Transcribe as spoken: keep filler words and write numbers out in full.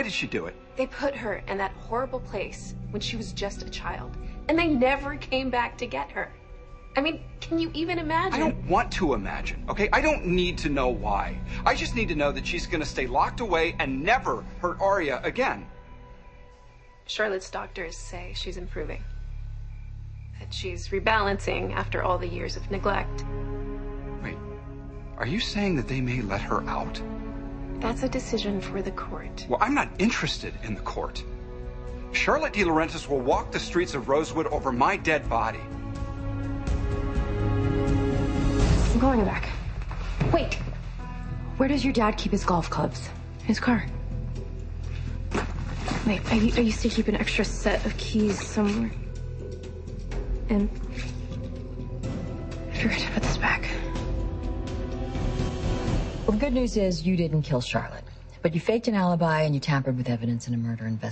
did she do it? They put her in that horrible place when she was just a child, and they never came back to get her. I mean, can you even imagine? I don't want to imagine, okay? I don't need to know why. I just need to know that she's gonna stay locked away and never hurt Arya again. Charlotte's doctors say she's improving. That she's rebalancing after all the years of neglect. Wait, are you saying that they may let her out? That's a decision for the court. Well, I'm not interested in the court. Charlotte De Laurentiis will walk the streets of Rosewood over my dead body. I'm going back. Wait. Where does your dad keep his golf clubs? His car. Wait, I, I used to keep an extra set of keys somewhere. And I forgot to put this back. Well, the good news is you didn't kill Charlotte, but you faked an alibi and you tampered with evidence in a murder investigation.